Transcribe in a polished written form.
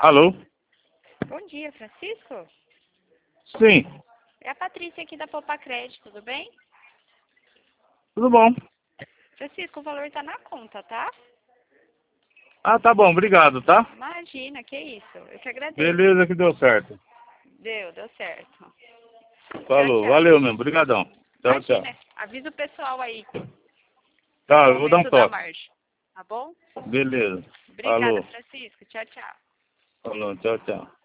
Alô? Bom dia, Francisco. Sim, É a Patrícia aqui da Poupa Crédito, tudo bem? tudo bom. Francisco, o valor tá na conta, tá? Ah, tá bom, obrigado, tá? Imagina, que isso. Eu que agradeço. Beleza que deu certo. Deu certo. Tchau, Falou, tchau. valeu mesmo, brigadão. Tchau, tchau. Imagina, avisa o pessoal aí Tá, do eu vou dar um aumento da toque. margem, tá bom? Beleza. Obrigada, Falou, Francisco. Tchau, tchau. falou, tchau, tchau.